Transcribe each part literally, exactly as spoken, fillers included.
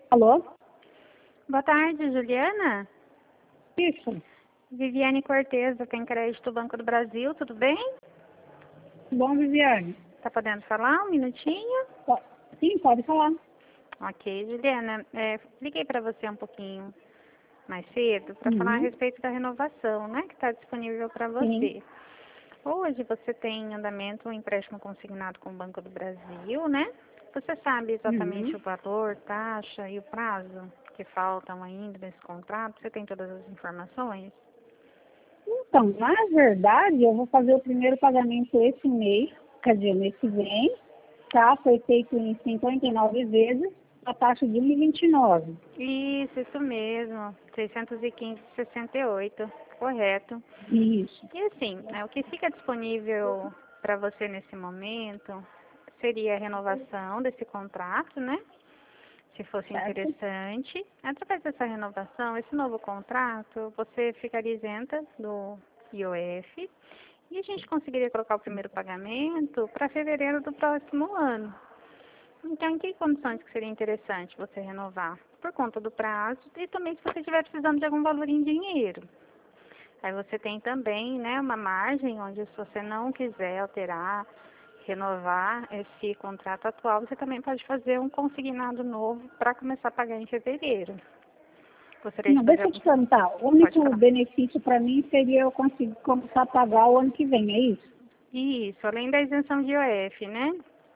Alô? Boa tarde, Juliana. Isso. Viviane Cortez, Tem Crédito Banco do Brasil, tudo bem? Bom, Viviane. Tá podendo falar um minutinho? Po- Sim, pode falar. Ok, Juliana, é, liguei para você um pouquinho mais cedo para falar a Uhum. respeito da renovação, né, que está disponível para Sim. você. Hoje você tem em andamento um empréstimo consignado com o Banco do Brasil, né? Você sabe exatamente Uhum. o valor, taxa e o prazo que faltam ainda nesse contrato? Você tem todas as informações? Então, na verdade, eu vou fazer o primeiro pagamento esse mês, quer dizer, mês que vem, tá? Foi feito em cinquenta e nove vezes, a taxa de um vírgula vinte e nove. Isso, isso mesmo, seiscentos e quinze vírgula sessenta e oito, correto. Isso. E assim, né, o que fica disponível para você nesse momento seria a renovação desse contrato, né? Se fosse Certo? interessante. Através dessa renovação, esse novo contrato, você ficaria isenta do I O F e a gente conseguiria colocar o primeiro pagamento para fevereiro do próximo ano. Então, em que condições que seria interessante você renovar? Por conta do prazo e também se você estiver precisando de algum valor em dinheiro. Aí você tem também, né, uma margem onde se você não quiser alterar, renovar esse contrato atual, você também pode fazer um consignado novo para começar a pagar em fevereiro. Gostaria de Não, fazer deixa eu algum... te perguntar. O Pode único falar. benefício para mim seria eu conseguir começar a pagar o ano que vem, é isso? Isso, além da isenção de I O F, né?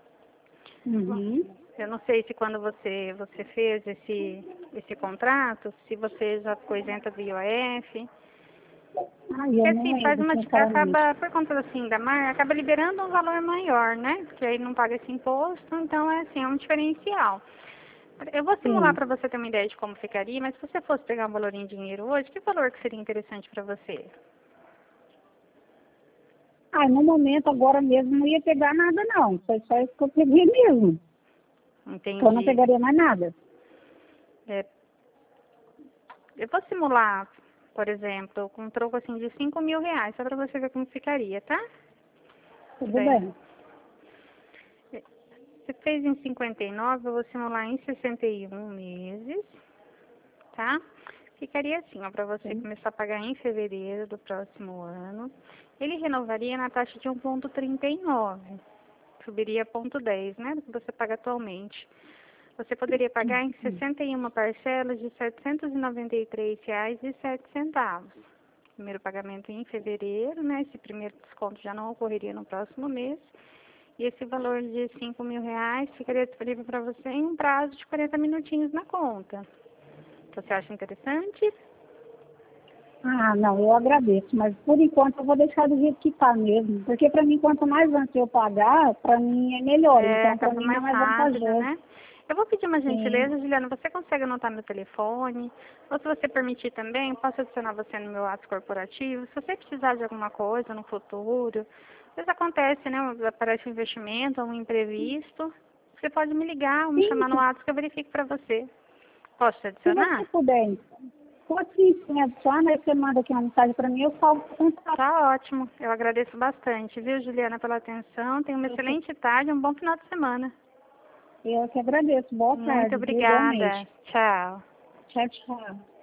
Uhum. Eu não sei se quando você, você fez esse, esse contrato, se você já ficou isenta do I O F. Ai, Porque eu não assim, faz lembro, uma, sinceramente. acaba, por conta assim da marca, acaba liberando um valor maior, né? Porque aí não paga esse imposto, então é assim, é um diferencial. Eu vou simular Sim. para você ter uma ideia de como ficaria, mas se você fosse pegar um valor em dinheiro hoje, que valor que seria interessante para você? Ah, no momento, agora mesmo, não ia pegar nada, não. Foi só isso que eu peguei mesmo. Então, eu não Entendi. pegaria mais nada. É, eu vou simular, por exemplo, com um troco assim de cinco mil reais, só para você ver como ficaria, tá? Tudo Bem, bem. você fez em cinquenta e nove, eu vou simular em sessenta e um meses, tá? Ficaria assim, ó, para você Sim. começar a pagar em fevereiro do próximo ano. Ele renovaria na taxa de um vírgula trinta e nove. Subiria zero vírgula dez, né, do que você paga atualmente. Você poderia pagar em sessenta e uma parcelas de setecentos e noventa e três reais e sete centavos. Primeiro pagamento em fevereiro, né, esse primeiro desconto já não ocorreria no próximo mês. E esse valor de cinco mil reais ficaria disponível para você em um prazo de quarenta minutinhos na conta. Você acha interessante? Ah, não, eu agradeço, mas por enquanto eu vou deixar do jeito que está mesmo. Porque para mim, quanto mais antes eu pagar, para mim é melhor. É, Então, para acaba mim não é mais mais rápido, vantajoso. né? Eu vou pedir uma Sim. gentileza, Juliana, você consegue anotar meu telefone? Ou se você permitir também, posso adicionar você no meu ato corporativo? Se você precisar de alguma coisa no futuro, às vezes acontece, né? Aparece um investimento, um imprevisto. Você pode me ligar ou me Sim, chamar no ato que eu verifico para você. Posso te se você adicionar? puder, pode sim, sim, adiciona, aí você manda aqui uma mensagem para mim, eu falo com contato. Tá ótimo. Eu agradeço bastante, viu, Juliana, pela atenção. Tenha uma excelente tarde, um bom final de semana. Eu que agradeço. Boa Muito tarde, viu? Igualmente. obrigada. Tchau. Tchau, tchau.